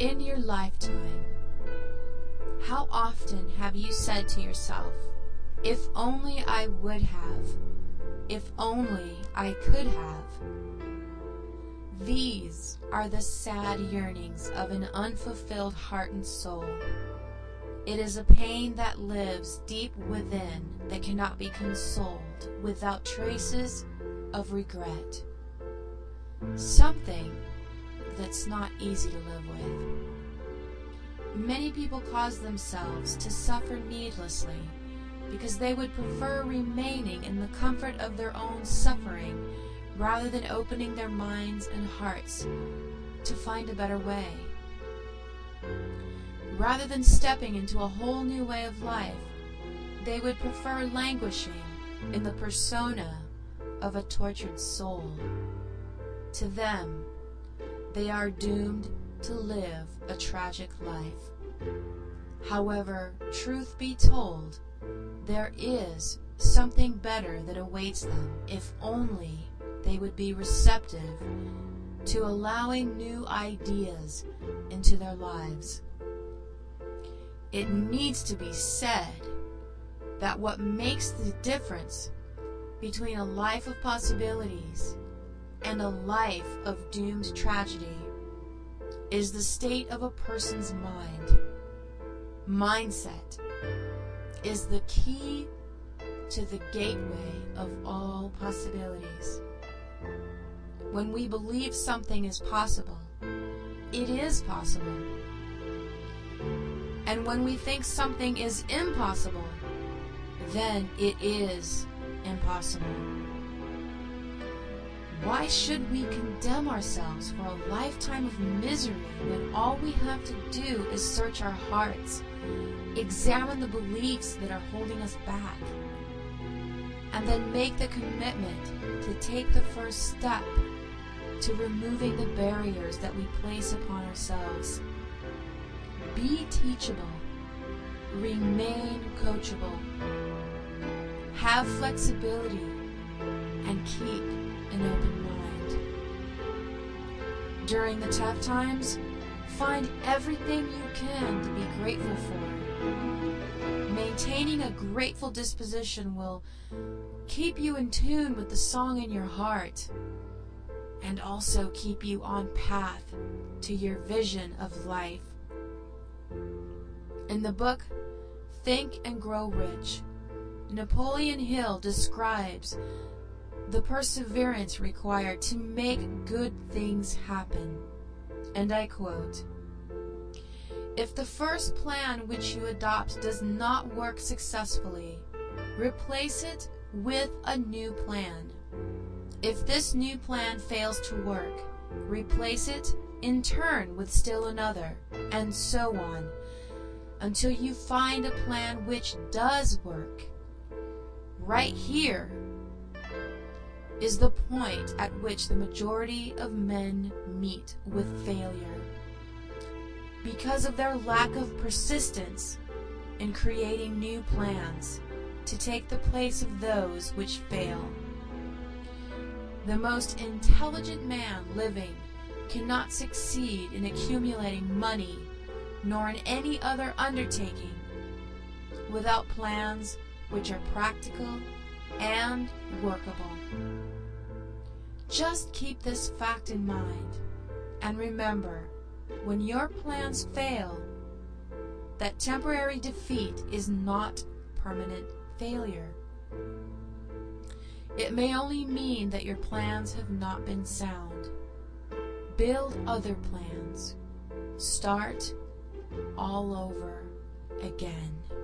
In your lifetime, how often have you said to yourself, if only I would have, if only I could have? These are the sad yearnings of an unfulfilled heart and soul. It is a pain that lives deep within that cannot be consoled without traces of regret. Something that's not easy to live with. Many people cause themselves to suffer needlessly because they would prefer remaining in the comfort of their own suffering rather than opening their minds and hearts to find a better way. Rather than stepping into a whole new way of life, they would prefer languishing in the persona of a tortured soul. To them, they are doomed to live a tragic life. However, truth be told, there is something better that awaits them if only they would be receptive to allowing new ideas into their lives. It needs to be said that what makes the difference between a life of possibilities and a life of doomed tragedy is the state of a person's mind. Mindset is the key to the gateway of all possibilities. When we believe something is possible, it is possible. And when we think something is impossible, then it is impossible. Why should we condemn ourselves for a lifetime of misery when all we have to do is search our hearts, examine the beliefs that are holding us back, and then make the commitment to take the first step to removing the barriers that we place upon ourselves? Be teachable. Remain coachable. Have flexibility and keep an open mind. During the tough times, find everything you can to be grateful for. Maintaining a grateful disposition will keep you in tune with the song in your heart and also keep you on path to your vision of life. In the book Think and Grow Rich, Napoleon Hill describes the perseverance required to make good things happen. And I quote, "If the first plan which you adopt does not work successfully, replace it with a new plan. If this new plan fails to work, replace it in turn with still another, and so on, until you find a plan which does work." Right here is the point at which the majority of men meet with failure, because of their lack of persistence in creating new plans to take the place of those which fail. The most intelligent man living cannot succeed in accumulating money nor in any other undertaking without plans which are practical and workable. Just keep this fact in mind, and remember, when your plans fail, that temporary defeat is not permanent failure. It may only mean that your plans have not been sound. Build other plans. Start all over again.